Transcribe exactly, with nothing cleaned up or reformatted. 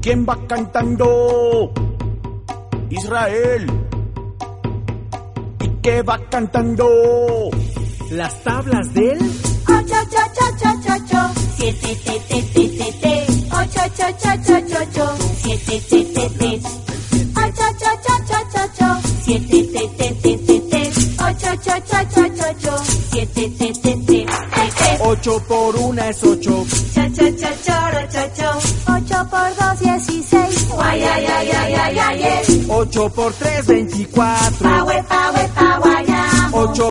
¿Quién va cantando? Israel. ¿Y qué va cantando? Las tablas del ocho, ocho, ocho, ocho, ocho, siete, te, te, te, te, te, ocho, ocho, ocho, ocho, ocho, siete, te, te, te, ocho, ocho, ocho, ocho, ocho, siete, te, te, te, te, te, ocho, ocho, ocho, ocho, ocho, siete, te, te, te, te, te. ocho por una es ocho. Cha, cha, cha, choro, cho, cho. ocho por dos, dieciséis. Guay, ay, ay, ay, ay, ay, ay. ocho por tres, veinticuatro. Pa, we, pa, we, pa, guayamo. ocho